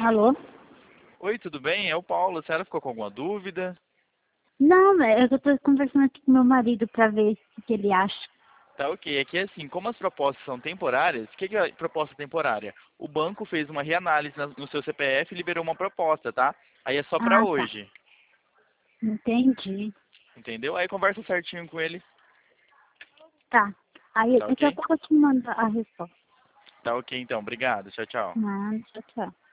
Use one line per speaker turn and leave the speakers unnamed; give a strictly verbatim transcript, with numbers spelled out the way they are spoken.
Alô?
Oi, tudo bem? É o Paulo. A senhora ficou com alguma dúvida?
Não, é que eu tô conversando aqui com meu marido pra ver o que ele acha.
Tá ok. Aqui é assim, como as propostas são temporárias, o que que é proposta temporária? O banco fez uma reanálise na- no seu C P F e liberou uma proposta, tá? Aí é só pra
Ah, tá.
hoje,
Entendi.
entendeu? Aí conversa certinho com ele,
Tá. Aí
tá
daqui a
ok?
pouco eu te mando a resposta.
Tá ok então, obrigado. Tchau, tchau.
Ah, tchau, tchau.